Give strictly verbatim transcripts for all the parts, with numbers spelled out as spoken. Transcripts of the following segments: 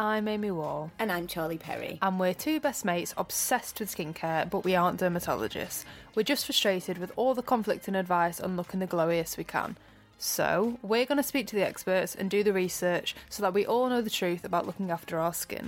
I'm Amy Wall. And I'm Charlie Perry. And we're two best mates obsessed with skincare, but we aren't dermatologists. We're just frustrated with all the conflicting advice on looking the glowiest we can. So, we're going to speak to the experts and do the research so that we all know the truth about looking after our skin.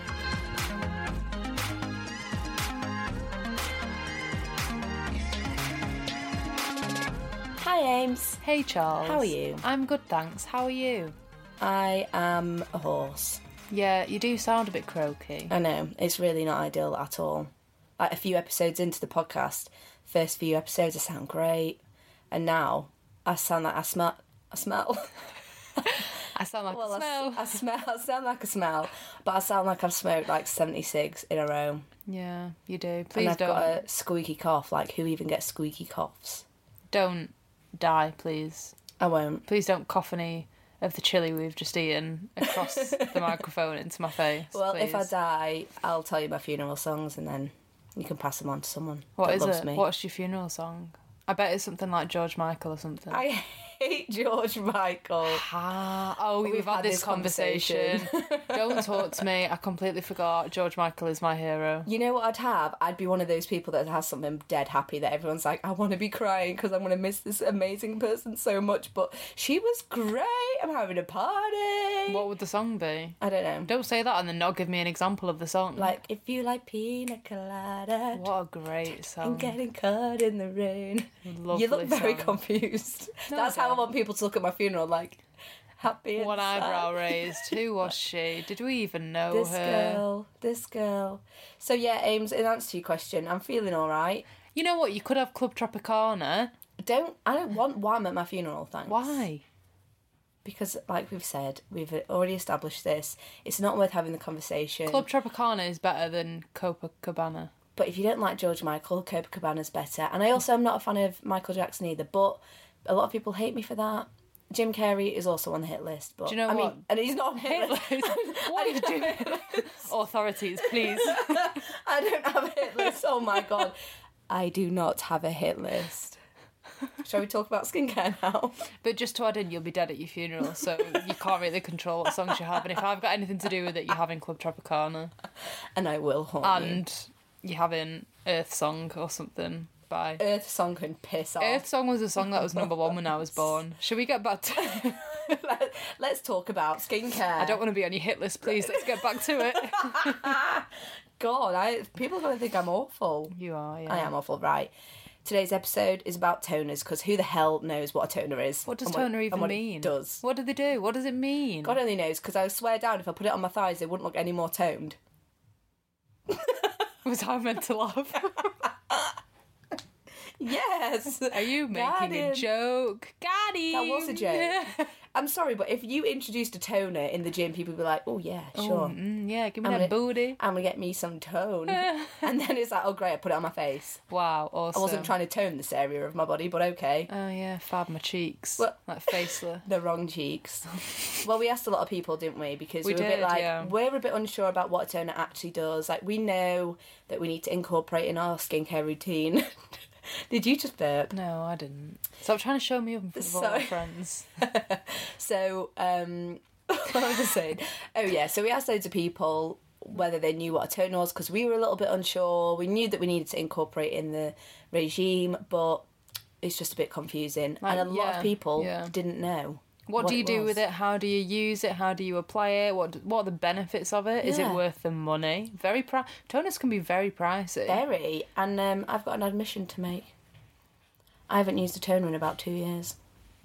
Hi, Ames. Hey, Charles. How are you? I'm good, thanks. How are you? I am a horse. Yeah, you do sound a bit croaky. I know, it's really not ideal at all. Like a few episodes into the podcast, first few episodes I sound great, and now I sound like I smell. I smell. I sound like well, a smell. I, I smell. I sound like a smell, but I sound like I've smoked like seventy cigs in a row. Yeah, you do. Please and I've don't. got a squeaky cough. Like, who even gets squeaky coughs? Don't die, please. I won't. Please don't cough any of the chili we've just eaten across the microphone into my face. Well, please. if I die, I'll tell you my funeral songs and then you can pass them on to someone What that is loves it? me. What's your funeral song? I bet it's something like George Michael or something. I hate George Michael. Ah, oh, we've, We've had, had this this conversation. conversation. Don't talk to me. I completely forgot. George Michael is my hero. You know what I'd have? I'd be one of those people that has something dead happy that everyone's like, I want to be crying because I'm going to miss this amazing person so much, but she was great. I'm having a party. What would the song be? I don't know. Don't say that and then not give me an example of the song. Like, if you like pina colada. What a great song. And getting caught in the rain. Lovely you look very song. confused. No, That's I how I don't. want people to look at my funeral, like, happy and One sad. eyebrow raised. Who was she? Did we even know This her? girl, this girl. So yeah, Ames, in answer to your question, I'm feeling all right. You know what? You could have Club Tropicana. Don't I don't want wham at my funeral, thanks. Why? Because, like we've said, we've already established this. It's not worth having the conversation. Club Tropicana is better than Copacabana. But if you don't like George Michael, Copacabana's better. And I also am not a fan of Michael Jackson either. But a lot of people hate me for that. Jim Carrey is also on the hit list. But Do you know I what? mean, and he's not on hit list. What are you doing? Authorities, please. I don't have a hit list. Oh my god. I do not have a hit list. Shall we talk about skincare now? But just to add in, you'll be dead at your funeral, so you can't really control what songs you have. And if I've got anything to do with it, you're having Club Tropicana. And I will haunt And you. you're having Earth Song or something by... Earth Song can piss off. Earth Song was a song that was number one when I was born. Should we get back to... Let, let's talk about skincare. I don't want to be on your hit list, please. Let's get back to it. God, I people are going to think I'm awful. You are, yeah. I am awful, right. Today's episode is about toners, because who the hell knows what a toner is? What does and toner even and what mean? It does. What do they do? What does it mean? God only knows, because I swear down, if I put it on my thighs, they wouldn't look any more toned. Was I meant to laugh? Yes! Are you Got making a him. joke? Got him. That was a joke. I'm sorry, but if you introduced a toner in the gym, people would be like, oh yeah, sure. Oh, mm, yeah, give me I'm that gonna- booty. I'm going to get me some tone. And then it's like, oh great, I put it on my face. Wow, awesome. I wasn't trying to tone this area of my body, but okay. Oh yeah, fab my cheeks. What? Like Faceless. The wrong cheeks. Well, we asked a lot of people, didn't we? Because We we were a did, bit like, yeah. we're a bit unsure about what a toner actually does. Like, we know that we need to incorporate in our skincare routine. Did you just burp? No, I didn't. Stop trying to show me up in front of all my Sorry. friends. So, um, what was I saying? Oh, yeah, so we asked loads of people whether they knew what a toner was, because we were a little bit unsure. We knew that we needed to incorporate in the regime, but it's just a bit confusing. Like, and a lot yeah, of people yeah. didn't know. What, do you do was. with it? How do you use it? How do you apply it? What What are the benefits of it? Is Yeah. it worth the money? Very pri- Toners can be very pricey. Very. And um, I've got an admission to make. I haven't used a toner in about two years.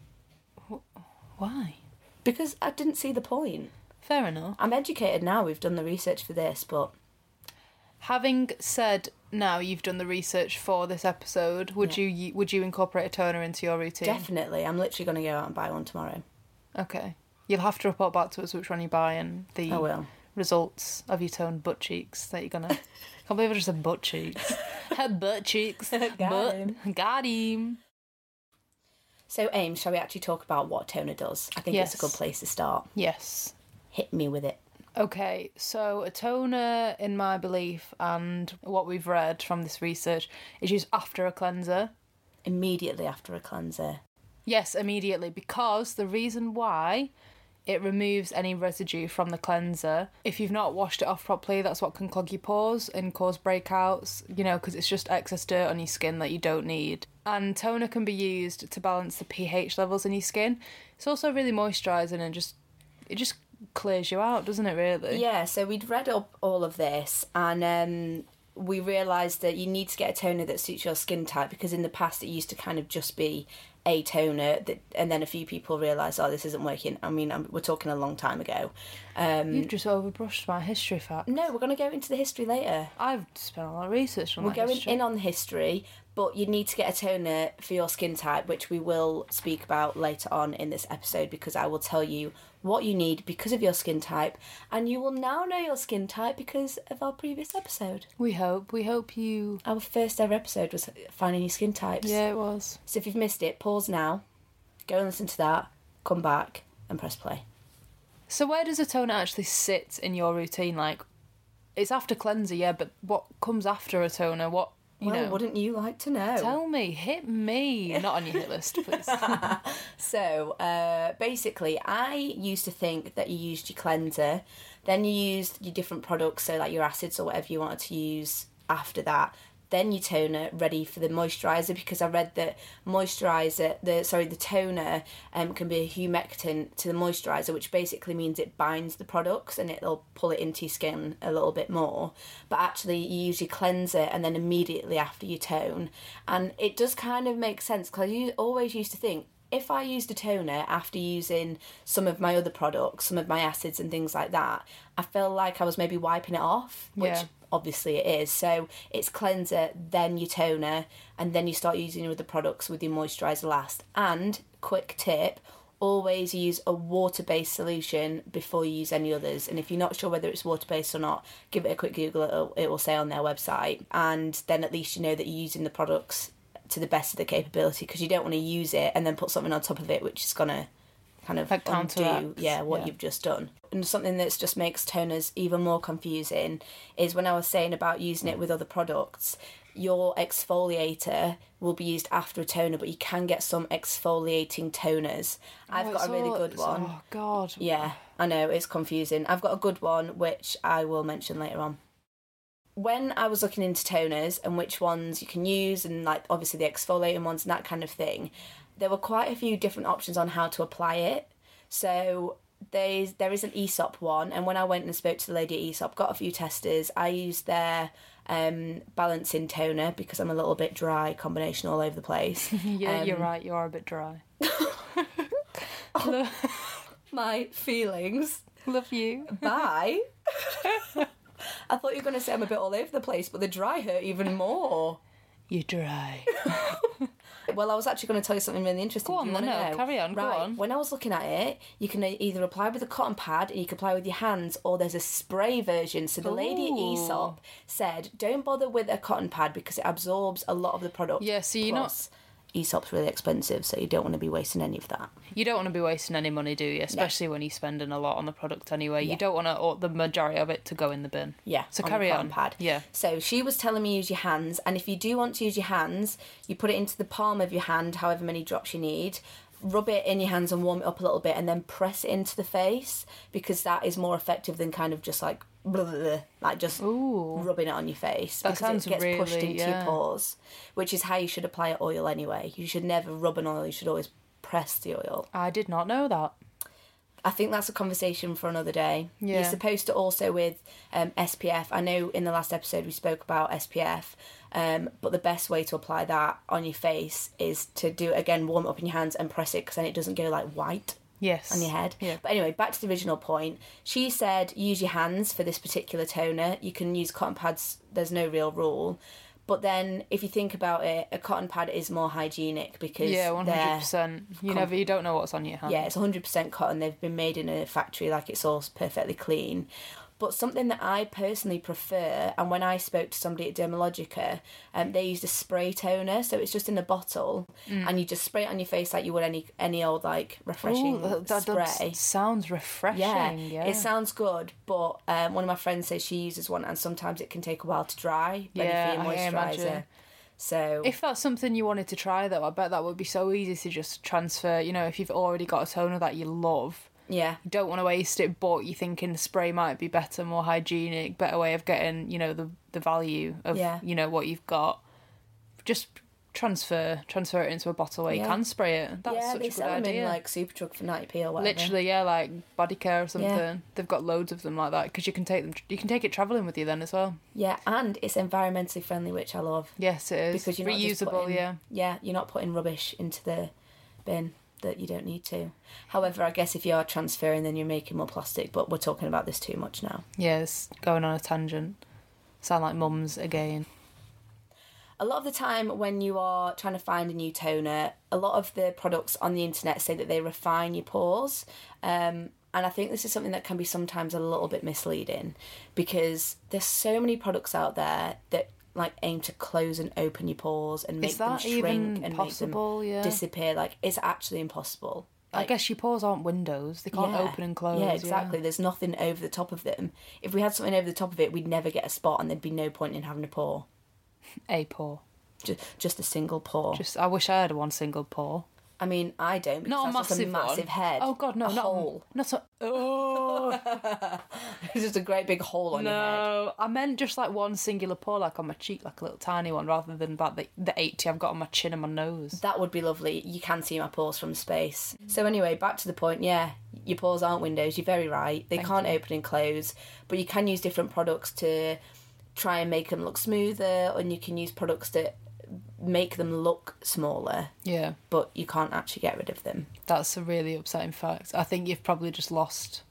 Why? Because I didn't see the point. Fair enough. I'm educated now, we've done the research for this, but Having said now you've done the research for this episode, would Yeah. you would you incorporate a toner into your routine? definitely, I'm literally going to go out and buy one tomorrow. Okay. You'll have to report back to us which one you buy and the I will. results of your toned butt cheeks that you're gonna. I can't believe I just said butt cheeks. Her butt cheeks. Got Butt- him. Got him. So, Ames, shall we actually talk about what a toner does? I think Yes. it's a good place to start. Yes. Hit me with it. Okay, so a toner, in my belief, and what we've read from this research, is used after a cleanser. Immediately after a cleanser. Yes, immediately, because the reason why it removes any residue from the cleanser. If you've not washed it off properly, that's what can clog your pores and cause breakouts, you know, because it's just excess dirt on your skin that you don't need. And toner can be used to balance the pH levels in your skin. It's also really moisturising and just it just clears you out, doesn't it, really? Yeah, so we'd read up all of this, and um, we realised that you need to get a toner that suits your skin type, because in the past it used to kind of just be a toner, that, and then a few people realised, oh, this isn't working. I mean, I'm, we're talking a long time ago. Um, You've just overbrushed my history fact. No, we're going to go into the history later. I've spent a lot of research on We're that going history. in on the history, but you need to get a toner for your skin type, which we will speak about later on in this episode, because I will tell you what you need because of your skin type, and you will now know your skin type because of our previous episode. We hope. We hope you... Our first ever episode was finding your skin types. Yeah, it was. So if you've missed it, pause now, go and listen to that, come back and press play. So where does a toner actually sit in your routine? Like, it's after cleanser, yeah, but what comes after a toner? What, you well, know... wouldn't you like to know? Tell me, hit me. Not on your hit list, please. So, uh, basically, I used to think that you used your cleanser, then you used your different products, so like your acids or whatever you wanted to use after that, then your toner ready for the moisturiser, because I read that moisturiser, the sorry, the toner um, can be a humectant to the moisturiser, which basically means it binds the products and it'll pull it into your skin a little bit more. But actually you use your cleanser and then immediately after you tone. And it does kind of make sense, because I always used to think, if I used a toner after using some of my other products, some of my acids and things like that, I felt like I was maybe wiping it off, which Yeah. obviously it is. So it's cleanser, then your toner, and then you start using your other products with your moisturiser last. And, quick tip, always use a water-based solution before you use any others. And if you're not sure whether it's water-based or not, give it a quick Google, it'll, it will say on their website. And then at least you know that you're using the products to the best of the capability, because you don't want to use it and then put something on top of it which is going to kind of Like undo counteract, yeah what yeah. you've just done. And something that just makes toners even more confusing is when I was saying about using it with other products, your exfoliator will be used after a toner, but you can get some exfoliating toners. I've Oh, got it's a really all- good it's- one. Oh, God. Yeah, I know, it's confusing. I've got a good one which I will mention later on. When I was looking into toners and which ones you can use, and like obviously the exfoliating ones and that kind of thing, there were quite a few different options on how to apply it. So there's there is an Aesop one, and when I went and spoke to the lady at Aesop, got a few testers, I used their um, balancing toner because I'm a little bit dry, combination all over the place. Yeah, Um, you're right. You are a bit dry. My feelings. Love you. Bye. I thought you were going to say I'm a bit all over the place, but the dry hurt even more. You're dry. Well, I was actually going to tell you something really interesting. Go on Do you then, wanna no, know? carry on, go right. on. When I was looking at it, you can either apply with a cotton pad and you can apply with your hands, or there's a spray version. So the lady at Ooh. Aesop said, don't bother with a cotton pad because it absorbs a lot of the product. Yeah, so you're not- Plus, Aesop's really expensive, so you don't want to be wasting any of that. You don't want to be wasting any money, do you? Especially when you're spending a lot on the product anyway. Yeah. You don't want to, or the majority of it to go in the bin. Yeah, So on carry the cotton on. pad. Yeah. So she was telling me use your hands, and if you do want to use your hands, you put it into the palm of your hand, however many drops you need. Rub it in your hands and warm it up a little bit, and then press it into the face, because that is more effective than kind of just like blah, blah, blah, like just Ooh. rubbing it on your face, That because sounds it gets pushed really- into yeah. your pores, which is how you should apply oil anyway. You should never rub an oil. You should always press the oil. I did not know that. I think that's a conversation for another day. Yeah. You're supposed to also with um, S P F. I know in the last episode we spoke about S P F, um, but the best way to apply that on your face is to do it again, warm it up in your hands and press it, because then it doesn't go like white Yes. on your head. Yeah. But anyway, back to the original point. She said use your hands for this particular toner. You can use cotton pads. There's no real rule. But then, if you think about it, a cotton pad is more hygienic because Yeah, one hundred they're percent. You com- never, you don't know what's on your hand. yeah, it's one hundred percent cotton. They've been made in a factory, like it's all perfectly clean. But something that I personally prefer, and when I spoke to somebody at Dermalogica, um, they used a spray toner, so it's just in a bottle, and you just spray it on your face like you would any any old like refreshing Ooh, that, that spray. does- sounds refreshing. Yeah, Yeah, it sounds good, but um, one of my friends says she uses one, and sometimes it can take a while to dry, ready Yeah, for your I can imagine. moisturiser. So If that's something you wanted to try, though, I bet that would be so easy to just transfer. You know, if you've already got a toner that you love, Yeah. You don't want to waste it, but you're thinking spray might be better, more hygienic, better way of getting, you know, the the value of, Yeah. you know, what you've got. Just transfer transfer it into a bottle where Yeah. you can spray it. That's yeah, such they a good sell them idea. in like Superdrug for ninety p or whatever. Literally, yeah, like body care or something. Yeah. They've got loads of them like that because you can take them. You can take it travelling with you then as well. Yeah, and it's environmentally friendly, which I love. Yes, it is. Because you're not just reusable. putting- Yeah. Yeah, you're not putting rubbish into the bin that you don't need to. However, I guess if you are transferring, then you're making more plastic. But we're talking about this too much now. Yes, going on a tangent. Sound like mums again. A lot of the time when you are trying to find a new toner, a lot of the products on the internet say that they refine your pores. Um, and I think this is something that can be sometimes a little bit misleading because there's so many products out there that like aim to close and open your pores and make Is them that shrink even and possible? make them Yeah. disappear. Like, it's actually impossible. I Like, guess your pores aren't windows. They can't yeah. open and close. Yeah, exactly. There's nothing over the top of them. If we had something over the top of it, we'd never get a spot and there'd be no point in having a pore. A pore. Just, just a single pore. Just, I wish I had one single pore. I mean, I don't because Not a that's just a massive massive one. head. Oh God, no, a not hole. Not a. Oh It's just a great big hole on your head. no! I meant just like one singular pore, like on my cheek, like a little tiny one, rather than about the the eighty I've got on my chin and my nose. That would be lovely. You can see my pores from space. So anyway, back to the point. Yeah, your pores aren't windows. You're very right. They Thank can't you. open and close, but you can use different products to try and make them look smoother, and you can use products that make them look smaller, Yeah, but you can't actually get rid of them. that's a really upsetting fact. I think you've probably just lost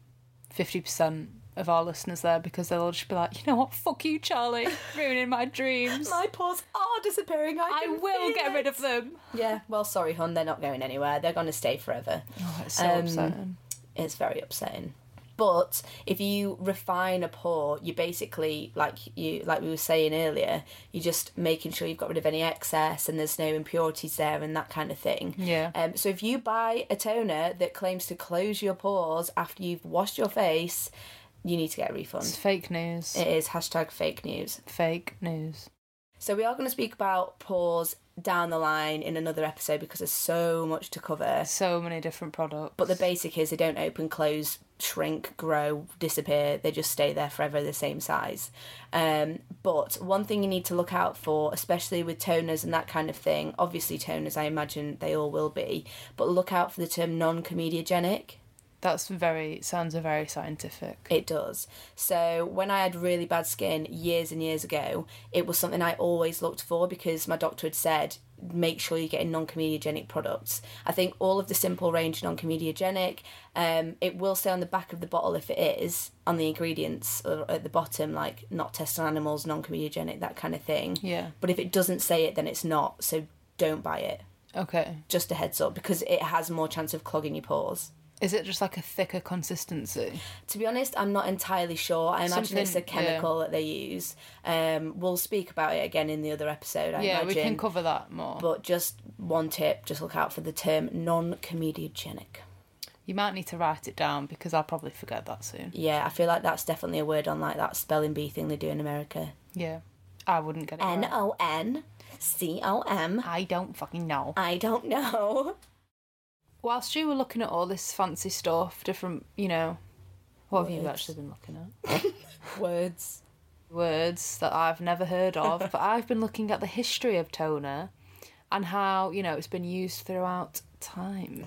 fifty percent of our listeners there because they'll all just be like, you know what, fuck you, Charlie, ruining my dreams. My pores are disappearing. I, I can will feel get it. rid of them. Yeah, well, sorry, hon, they're not going anywhere. They're going to stay forever. Oh, it's so Um, upsetting. It's very upsetting. But if you refine a pore, you basically, like you, like we were saying earlier, you're just making sure you've got rid of any excess and there's no impurities there and that kind of thing. Yeah. Um. So if you buy a toner that claims to close your pores after you've washed your face, you need to get a It's refund. fake news. It is hashtag fake news. Fake news. So we are going to speak about pores down the line in another episode because there's so much to cover. So many different products. But the basic is they don't open, close, shrink, grow, disappear. They just stay there forever the same size. Um, but one thing you need to look out for, especially with toners and that kind of thing, obviously toners, I imagine they all will be, but look out for the term non-comedogenic. That's very, sounds very scientific. It does. So when I had really bad skin years and years ago, it was something I always looked for because my doctor had said, make sure you're getting non-comedogenic products. I think all of the simple range non-comedogenic, um, it will say on the back of the bottle if it is, on the ingredients or at the bottom, like not tested on animals, non-comedogenic, that kind of thing. Yeah. But if it doesn't say it, then it's not. So don't buy it. Okay. Just a heads up because it has more chance of clogging your pores. Is it just like a thicker consistency? To be honest, I'm not entirely sure. I imagine it's a Something- yeah. chemical that they use. Um, we'll speak about it again in the other episode, I yeah, imagine. we can cover that more. But just one tip, just look out for the term non-comedogenic. You might need to write it down because I'll probably forget that soon. Yeah, I feel like that's definitely a word on like that spelling bee thing they do in America. Yeah. I wouldn't get it right. N O N C O M. I don't fucking know. I don't know. Whilst you were looking at all this fancy stuff, different, you know, what have you Words. actually been looking at? Words. Words that I've never heard of, but I've been looking at the history of toner and how, you know, it's been used throughout time.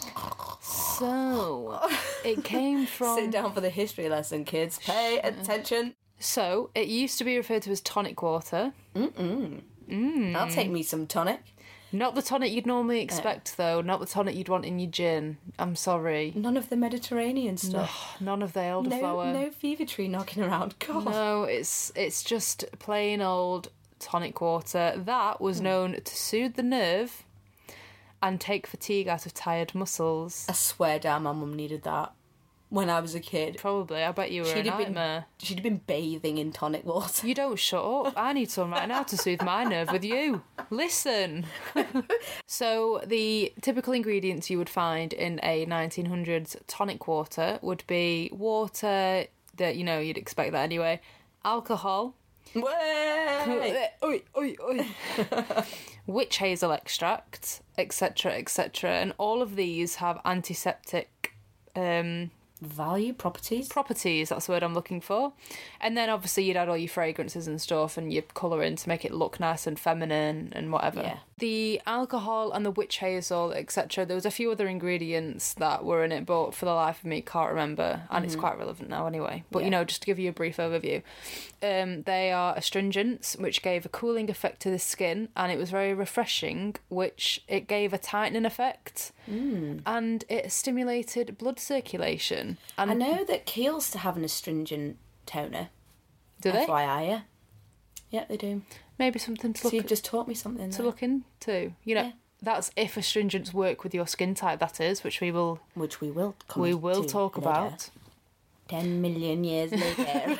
So, it came from... Sit down for the history lesson, kids. Pay attention. So, it used to be referred to as tonic water. That'll take me some tonic. Not the tonic you'd normally expect, though. Not the tonic you'd want in your gin. I'm sorry. None of the Mediterranean stuff. None of the No, elderflower. no fever tree knocking around. God. No, it's it's just plain old tonic water that was known to soothe the nerve and take fatigue out of tired muscles. I swear down my mum needed that when I was a kid. Probably, I bet you were She'd a have been nightmare. she'd have been bathing in tonic water. You don't shut up. I need some right now to soothe my nerve with you. Listen. So the typical ingredients you would find in a nineteen hundreds tonic water would be water that, you know, you'd expect that anyway. Alcohol. Way! Oi, oi, oi. Witch hazel extract, et cetera, et cetera. And all of these have antiseptic um, value, properties. properties, that's the word I'm looking for. And then obviously you'd add all your fragrances and stuff and your colouring to make it look nice and feminine and whatever. Yeah. The alcohol and the witch hazel, et cetera. There was a few other ingredients that were in it, but for the life of me, can't remember. And mm-hmm. it's quite relevant now anyway. But, yeah. you know, just to give you a brief overview. Um, they are astringents, which gave a cooling effect to the skin, and it was very refreshing, which it gave a tightening effect. Mm. And it stimulated blood circulation. And I know that Kiehl's to have an astringent toner. Do they? F Y I, yeah. Yeah, they do. Maybe something to look So you've just taught me something to there. look into. You know, Yeah. that's if astringents work with your skin type, that is, which we will Which we will come we will to talk later. about. Ten million years later.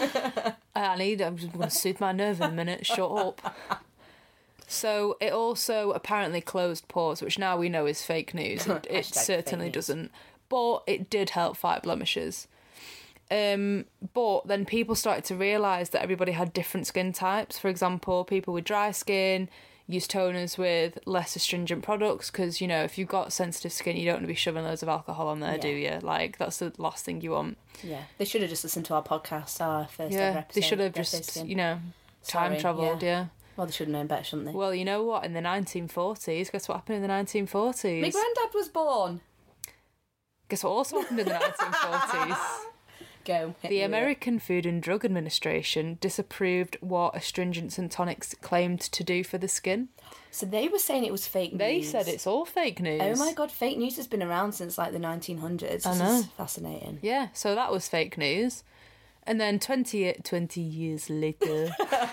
I need, I'm just going to soothe my nerve in a minute. Shut up. So it also apparently closed pores, which now we know is fake news. It, it Hashtag certainly fake news. doesn't. But it did help fight blemishes. Um, but then people started to realise that everybody had different skin types. For example, people with dry skin use toners with less astringent products because, you know, if you've got sensitive skin, you don't want to be shoving loads of alcohol on there, Yeah. do you? Like, that's the last thing you want. Yeah. They should have just listened to our podcast, our first ever Yeah, episode. they should have Get just, this in. you know, time Sorry, travelled, yeah. Well, they should have known better, shouldn't they? Well, you know what? In the nineteen forties, guess what happened in the nineteen forties? My granddad was born. Guess what also happened in the nineteen forties? Go. hit me The with it. American Food and Drug Administration disapproved what astringents and tonics claimed to do for the skin. So they were saying it was fake news. They said it's all fake news. Oh my god, fake news has been around since like the nineteen hundreds. I This know. is fascinating. Yeah, so that was fake news. And then twenty, twenty years later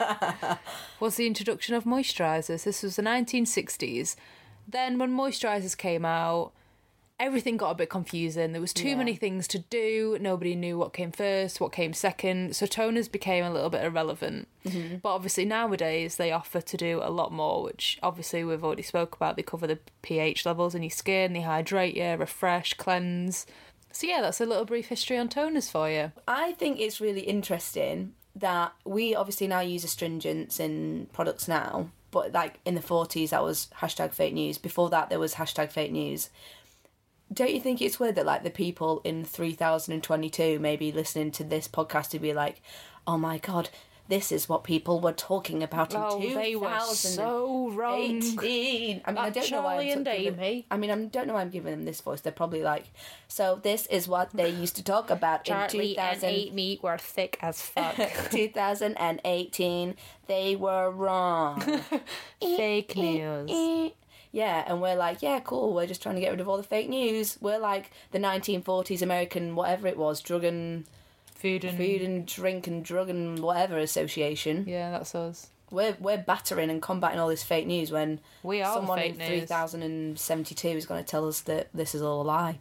was the introduction of moisturisers. This was the nineteen sixties. Then when moisturisers came out, everything got a bit confusing. There was too Yeah. many things to do. Nobody knew what came first, what came second. So toners became a little bit irrelevant. Mm-hmm. But obviously nowadays they offer to do a lot more, which obviously we've already spoke about. They cover the pH levels in your skin, they hydrate you, refresh, cleanse. So yeah, that's a little brief history on toners for you. I think it's really interesting that we obviously now use astringents in products now, but like in the forties that was hashtag fake news. Before that there was hashtag fake news. Don't you think it's weird that like the people in three thousand twenty-two maybe listening to this podcast to be like, oh my god, this is what people were talking about in Oh, they were so wrong. eighteen. I mean, I That don't know why I'm Charlie and giving- Amy. I mean, I don't know why I'm giving them this voice. They're probably like, so this is what they used to talk about in two thousand. meat were thick as fuck. two thousand eighteen. They were wrong. Fake news. Yeah, and we're like, yeah, cool, we're just trying to get rid of all the fake news. We're like the nineteen forties American, whatever it was, drug and Food and... food and drink and drug and whatever association. Yeah, that's us. We're we're battering and combating all this fake news when We are someone fake in news. three thousand seventy-two is going to tell us that this is all a lie.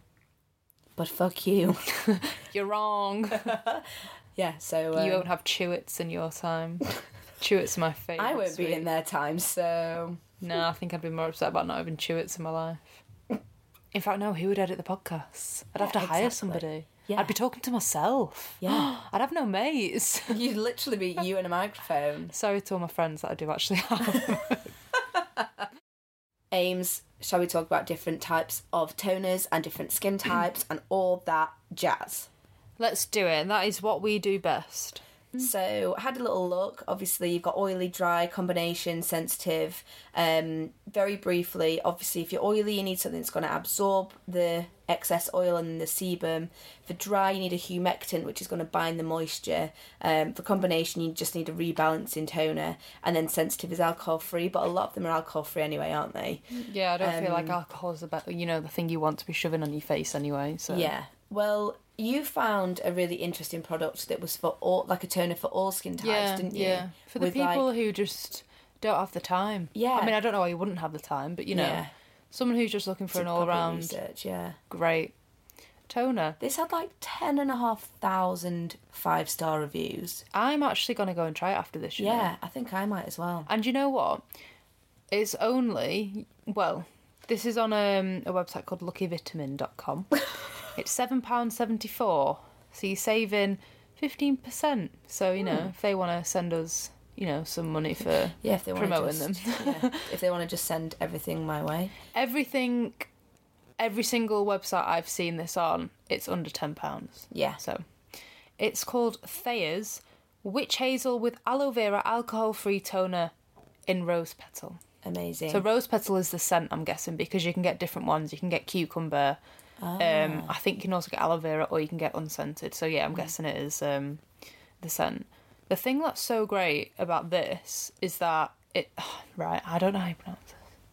But fuck you. You're wrong. Yeah, so... Um, You won't have Chewits in your time. Chewits are my favourite. I won't be sweet. in their time, so... No, I think I'd be more upset about not having Chewits in my life. In fact, no, who would edit the podcasts? I'd have to Yeah, hire exactly. somebody. Yeah. I'd be talking to myself. Yeah. I'd have no mates. You'd literally be you and a microphone. Sorry to all my friends that I do actually have. Ames, shall we talk about different types of toners and different skin types and all that jazz? Let's do it. That is what we do best. So I had a little look. Obviously, you've got oily, dry, combination, sensitive. Um, very briefly, obviously, if you're oily, you need something that's going to absorb the excess oil and the sebum. For dry, you need a humectant, which is going to bind the moisture. Um, for combination, you just need a rebalancing toner. And then sensitive is alcohol-free, but a lot of them are alcohol-free anyway, aren't they? Yeah, I don't feel like Um, alcohol is about, you know, the thing you want to be shoving on your face anyway. So Yeah. Well, you found a really interesting product that was for all, like a toner for all skin types, yeah, didn't you? yeah. For the With, people like- who just don't have the time. Yeah. I mean, I don't know why you wouldn't have the time, but you know, Yeah. someone who's just looking for to an proper all-round research, yeah. great toner. This had like ten and a half thousand five star reviews. I'm actually going to go and try it after this, you know. Yeah, I think I might as well. And you know what? It's only, well, this is on um, a website called lucky vitamin dot com. It's seven pounds seventy-four. So you're saving fifteen percent. So, you know, Hmm. if they want to send us, you know, some money for Yeah, if they want promoting to just, yeah, if they want to just send everything my way. everything every single website I've seen this on, it's under ten pounds. Yeah. So, it's called Thayer's Witch Hazel with Aloe Vera Alcohol-Free Toner in Rose Petal. Amazing. So rose petal is the scent, I'm guessing, because you can get different ones. You can get cucumber. Ah. Um, I think you can also get aloe vera, or you can get unscented. So yeah, I'm mm. guessing it is um, the scent. The thing that's so great about this is that it... Oh, right, I don't know how you pronounce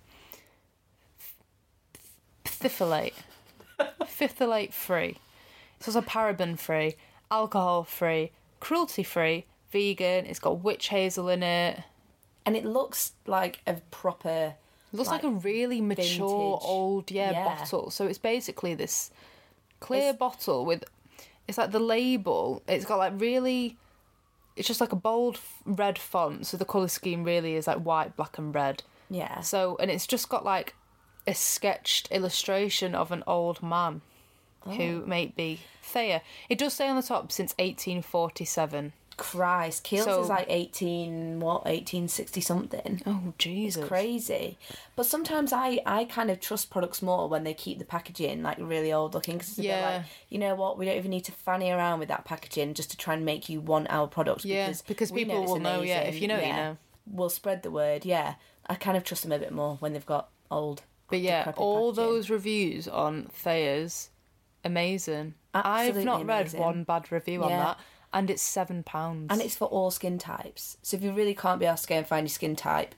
this. Phthalate. Phthalate free. It's also paraben free, alcohol free, cruelty free, vegan. It's got witch hazel in it. And it looks like a proper... It looks like, like a really mature, vintage. old, yeah, yeah, bottle. So it's basically this clear it's... bottle with... It's like the label. It's got like really... It's just like a bold red font. So the colour scheme really is like white, black and red. Yeah. So, and it's just got like a sketched illustration of an old man oh. who may be Thayer. It does say on the top since eighteen forty-seven. Christ, Kiehl's So- is like eighteen, what, eighteen sixty something. Oh, Jesus. It's crazy. But sometimes I, I kind of trust products more when they keep the packaging like really old looking, because it's a Yeah. bit like, you know what, we don't even need to fanny around with that packaging just to try and make you want our product. Yeah, because, because we people it's will know, yeah, amazing. if you know, you Yeah. know. We'll spread the word, yeah. I kind of trust them a bit more when they've got old. But yeah, decrepit all packaging. those reviews on Thayer's, amazing. Absolutely I've not amazing. read one bad review on Yeah. that, and it's seven pounds. And it's for all skin types. So if you really can't be asked to go and find your skin type,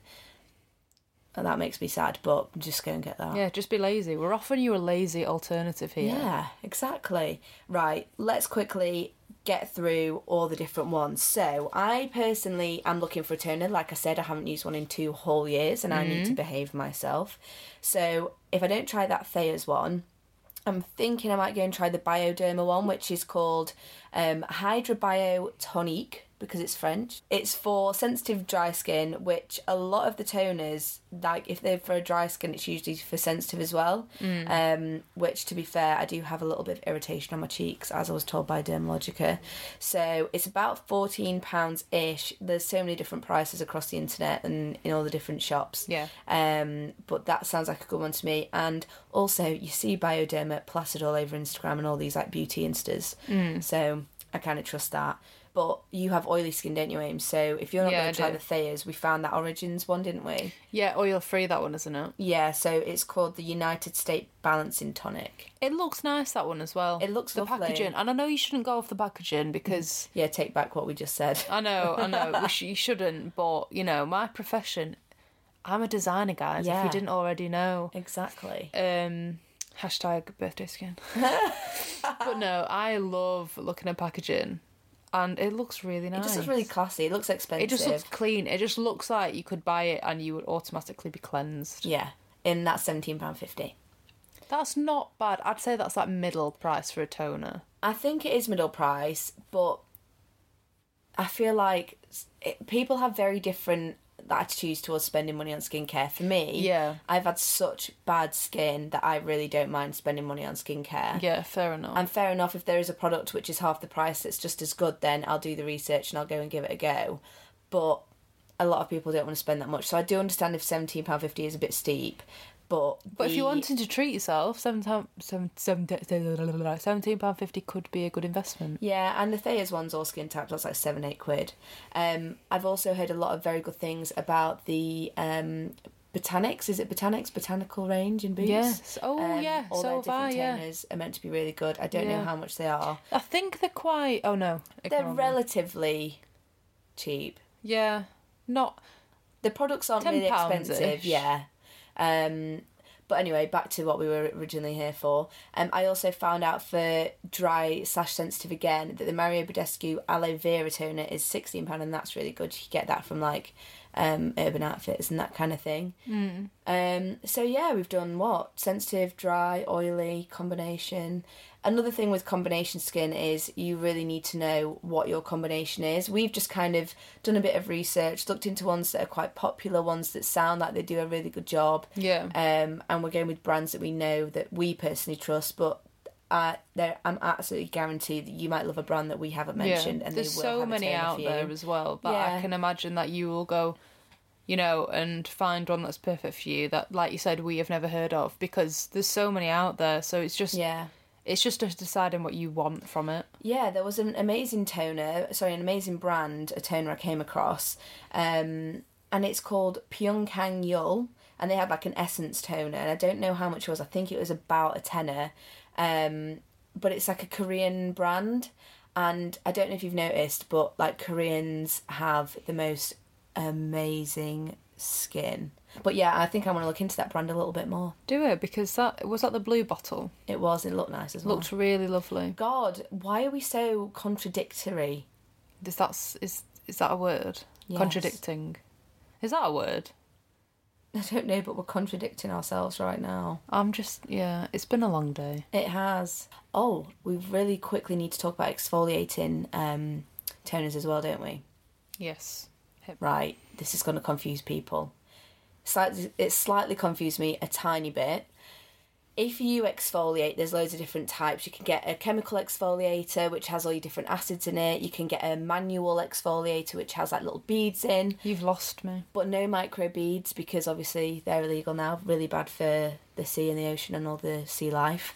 and that makes me sad, but just go and get that. Yeah, just be lazy. We're offering you a lazy alternative here. Yeah, exactly. Right, let's quickly get through all the different ones. So I personally am looking for a toner. Like I said, I haven't used one in two whole years, and mm-hmm. I need to behave myself. So if I don't try that Thayer's one, I'm thinking I might go and try the Bioderma one, which is called um, Hydra Bio Tonique, because it's French. It's for sensitive dry skin, which a lot of the toners, like if they're for a dry skin, it's usually for sensitive as well. Mm. Um, which, to be fair, I do have a little bit of irritation on my cheeks, as I was told by Dermalogica. So it's about fourteen pounds-ish. There's so many different prices across the internet and in all the different shops. Yeah. Um, but that sounds like a good one to me. And also, you see Bioderma plastered all over Instagram and all these like beauty instas. Mm. So I kind of trust that. But you have oily skin, don't you, Ames? So if you're not Yeah, going I to try do. the Thayer's, we found that Origins one, didn't we? Yeah, oil free, that one, isn't it? Yeah, so it's called the United State Balancing Tonic. It looks nice, that one as well. It looks the lovely. packaging. And I know you shouldn't go off the packaging because... Yeah, take back what we just said. I know, I know. we sh- you shouldn't, but, you know, my profession... I'm a designer, guys, Yeah. if you didn't already know. Exactly. Um... Hashtag birthday skin. But no, I love looking at packaging. And it looks really nice. It just looks really classy. It looks expensive. It just looks clean. It just looks like you could buy it and you would automatically be cleansed. Yeah, and that's seventeen pounds fifty. That's not bad. I'd say that's like middle price for a toner. I think it is middle price, but I feel like it, people have very different attitudes towards spending money on skincare. For me, Yeah. I've had such bad skin that I really don't mind spending money on skincare. Yeah, fair enough. And fair enough, if there is a product which is half the price that's just as good, then I'll do the research and I'll go and give it a go. But a lot of people don't want to spend that much. So I do understand if seventeen pounds fifty is a bit steep. But But the, if you wanted to treat yourself, seventeen pounds fifty could be a good investment. Yeah, and the Thayer's one's all skin types, that's like seven, eight quid. Um, I've also heard a lot of very good things about the um, Botanics. Is it Botanics? Botanical range in Boots? Yes. Oh, Um, yeah. All So their have I, different yeah. toners are meant to be really good. I don't know Yeah. how much they are. I think they're quite... Oh, no. They're Ignore me. relatively cheap. Yeah. Not... The products aren't ten really pounds-ish. expensive, yeah. Um, but anyway, back to what we were originally here for. Um, I also found out for dry slash sensitive again that the Mario Badescu Aloe Vera toner is sixteen pounds, and that's really good. You can get that from like um, Urban Outfitters and that kind of thing. Mm. Um, so yeah, we've done what? Sensitive, dry, oily, combination. Another thing with combination skin is you really need to know what your combination is. We've just kind of done a bit of research, looked into ones that are quite popular, ones that sound like they do a really good job. Yeah. Um, and we're going with brands that we know that we personally trust, but uh, there, I'm absolutely guaranteed that you might love a brand that we haven't mentioned, yeah. and There's they will so have a many toner out for you. there as well, but Yeah. I can imagine that you will go... you know, and find one that's perfect for you that, like you said, we have never heard of, because there's so many out there. So it's just, Yeah. it's just deciding what you want from it. Yeah, there was an amazing toner, sorry, an amazing brand, a toner I came across, um, and it's called Pyeongchang Yul, and they had like an essence toner, and I don't know how much it was. I think it was about a tenner, um, but it's like a Korean brand, and I don't know if you've noticed, but like Koreans have the most amazing skin. But yeah, I think I want to look into that brand a little bit more. Do it, because that was that the blue bottle. It was. It looked nice as well. Looked really lovely. God, why are we so contradictory? Is that is is that a word? Yes. Contradicting. Is that a word? I don't know, but we're contradicting ourselves right now. I'm just yeah. It's been a long day. It has. Oh, we really quickly need to talk about exfoliating um, toners as well, don't we? Yes. Hip. Right. This is going to confuse people. Slightly, it slightly confused me a tiny bit. If you exfoliate, there's loads of different types. You can get a chemical exfoliator, which has all your different acids in it. You can get a manual exfoliator, which has like little beads in. You've lost me. But no micro beads, because obviously they're illegal now. Really bad for the sea and the ocean and all the sea life.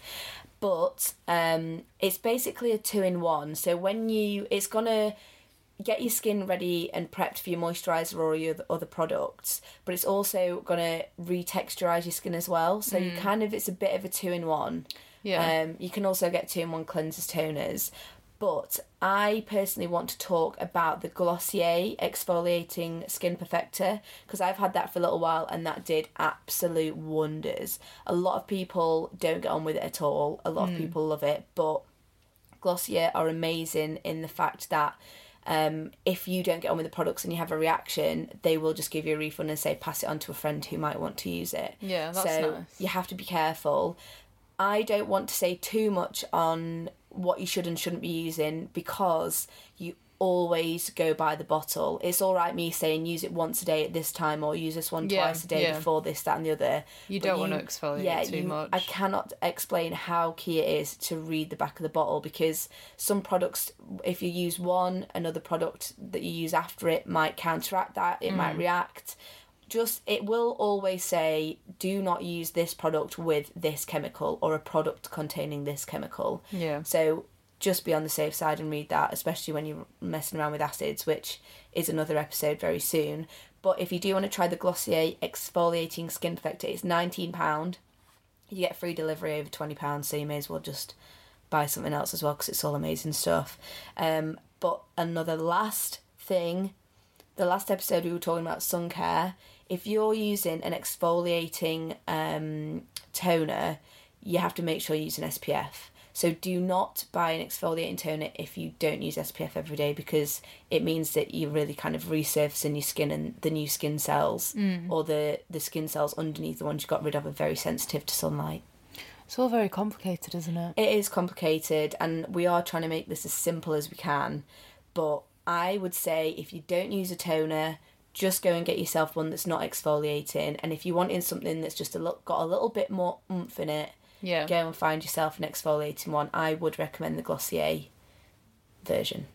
But um, it's basically a two-in-one. So when you... It's going to get your skin ready and prepped for your moisturiser or your other products, but it's also going to re-texturise your skin as well. So mm. you kind of... It's a bit of a two-in-one. Yeah. Um, you can also get two-in-one cleansers, toners. But I personally want to talk about the Glossier Exfoliating Skin Perfector, because I've had that for a little while and that did absolute wonders. A lot of people don't get on with it at all. A lot mm. of people love it, but Glossier are amazing in the fact that um, if you don't get on with the products and you have a reaction, they will just give you a refund and say pass it on to a friend who might want to use it. Yeah, that's so nice. You have to be careful. I don't want to say too much on what you should and shouldn't be using, because you always go by the bottle. It's all right me saying use it once a day at this time, or use this one yeah, twice a day yeah. before this, that and the other. You but don't you, want to exfoliate yeah, too you, much. I cannot explain how key it is to read the back of the bottle, because some products, if you use one, another product that you use after it might counteract that, it mm. might react. Just, it will always say, do not use this product with this chemical, or a product containing this chemical. Yeah. So just be on the safe side and read that, especially when you're messing around with acids, which is another episode very soon. But if you do want to try the Glossier Exfoliating Skin Perfector, it's nineteen pounds. You get free delivery over twenty pounds, so you may as well just buy something else as well, because it's all amazing stuff. Um, but another last thing, the last episode we were talking about sun care. If you're using an exfoliating um, toner, you have to make sure you use an S P F. So do not buy an exfoliating toner if you don't use S P F every day, because it means that you're really kind of resurfacing your skin, and the new skin cells mm. or the, the skin cells underneath the ones you got rid of are very sensitive to sunlight. It's all very complicated, isn't it? It is complicated, and we are trying to make this as simple as we can. But I would say if you don't use a toner, just go and get yourself one that's not exfoliating. And if you're wanting something that's just a look, got a little bit more oomph in it, yeah, go and find yourself an exfoliating one. I would recommend the Glossier version.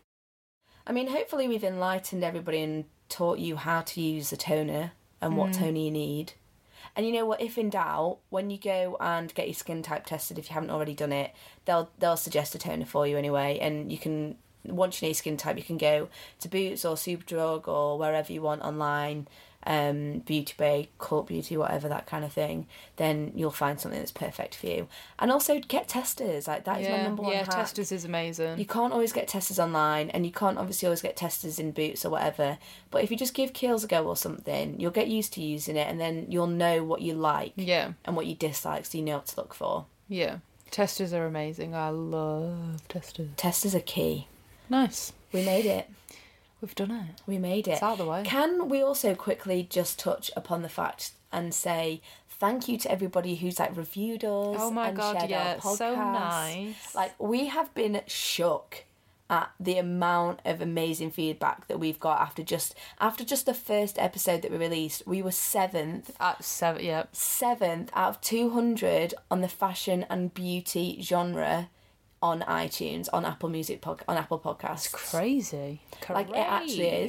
I mean, hopefully we've enlightened everybody and taught you how to use a toner and what mm. toner you need. And you know what, if in doubt, when you go and get your skin type tested, if you haven't already done it, they'll they'll suggest a toner for you anyway, and you can... Once you know your skin type, you can go to Boots or Superdrug or wherever you want online, um, Beauty Bay, Cult Beauty, whatever, that kind of thing. Then you'll find something that's perfect for you. And also get testers. Like, that is yeah, my number one Yeah, hack. testers is amazing. You can't always get testers online, and you can't obviously always get testers in Boots or whatever. But if you just give Kiehl's a go or something, you'll get used to using it, and then you'll know what you like yeah. and what you dislike, so you know what to look for. Yeah. Testers are amazing. I love testers. Testers are key. Nice. We made it. We've done it. We made it. It's out of the way. Can we also quickly just touch upon the fact and say thank you to everybody who's like reviewed us oh my and God, shared yeah, our podcast. So nice. Like, we have been shook at the amount of amazing feedback that we've got after just after just the first episode that we released. We were seventh. At seven, yeah. Seventh out of two hundred on the fashion and beauty genre on iTunes, on Apple Music, pod, on Apple Podcasts. It's crazy. crazy. Like, it actually is.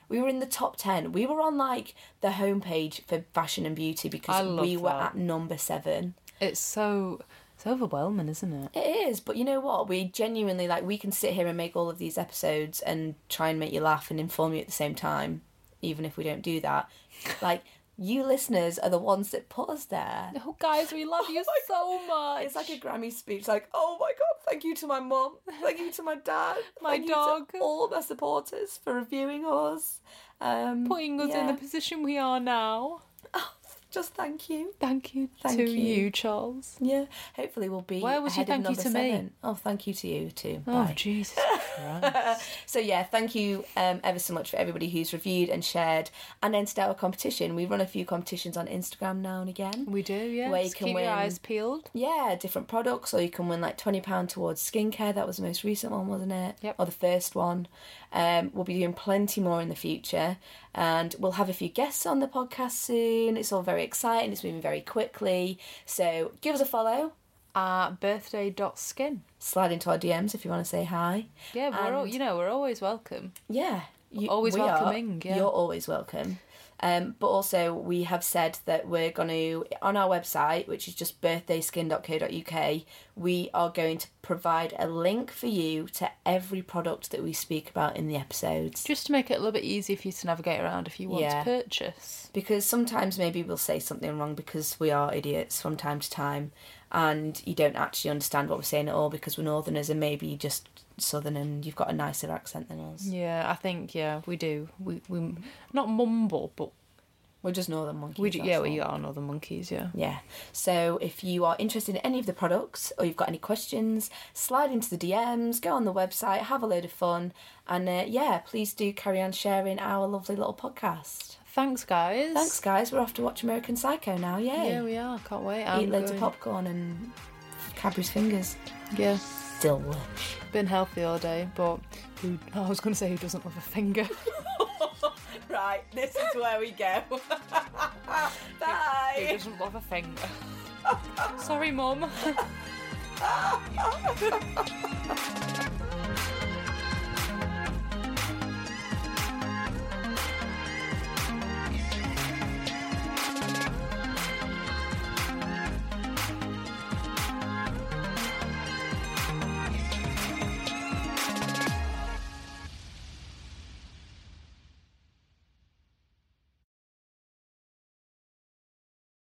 We were in the top ten. We were on like the homepage for fashion and beauty because I love we were that. at number seven. It's so it's overwhelming, isn't it? It is, but you know what? We genuinely, like, we can sit here and make all of these episodes and try and make you laugh and inform you at the same time, even if we don't do that. Like, you listeners are the ones that put us there. Oh, guys, we love you so much. It's like a Grammy speech, like, oh my God, thank you to my mum, thank you to my dad, My thank dog. you to all of our supporters for reviewing us. Um, putting us in yeah. the position we are now. Oh, just thank you. Thank you Thank to you. you, Charles. Yeah, hopefully we'll be Where was your ahead of thank you number to me? seven. Oh, thank you to you too. Oh, Bye. Jesus Christ. So yeah, thank you um, ever so much for everybody who's reviewed and shared and entered our competition. We run a few competitions on Instagram now and again. We do, yeah. Where you Just can keep win- your eyes peeled. Yeah, different products, or you can win like twenty pounds towards skincare. That was the most recent one, wasn't it? Yep. Or the first one. Um, we'll be doing plenty more in the future, and we'll have a few guests on the podcast soon. It's all very exciting. It's moving very quickly. So give us a follow. At birthday dot skin. Slide into our D Ms if you want to say hi. Yeah, we're all, And- you know, we're always welcome. Yeah. You, Always we are. welcoming, yeah. You're always welcome. Um, but also, we have said that we're going to, on our website, which is just birthday skin dot co dot uk, we are going to provide a link for you to every product that we speak about in the episodes. Just to make it a little bit easier for you to navigate around if you want Yeah. to purchase. Because sometimes maybe we'll say something wrong because we are idiots from time to time, and you don't actually understand what we're saying at all because we're northerners, and maybe you just southern and you've got a nicer accent than us. Yeah, I think, yeah, we do. We, we not mumble, but We're just northern monkeys. we do, that's yeah, all. we are Northern Monkeys, yeah. Yeah. So if you are interested in any of the products or you've got any questions, slide into the D Ms, go on the website, have a load of fun, and uh, yeah, please do carry on sharing our lovely little podcast. Thanks, guys. Thanks, guys. We're off to watch American Psycho now. Yay! Yeah, we are. Can't wait. Eat I'm loads going- of popcorn and Cadbury's fingers. Yeah. Delish. Been healthy all day, but who? I was going to say who doesn't love a finger. Right, this is where we go. Who Bye. doesn't love a finger? Sorry, Mum.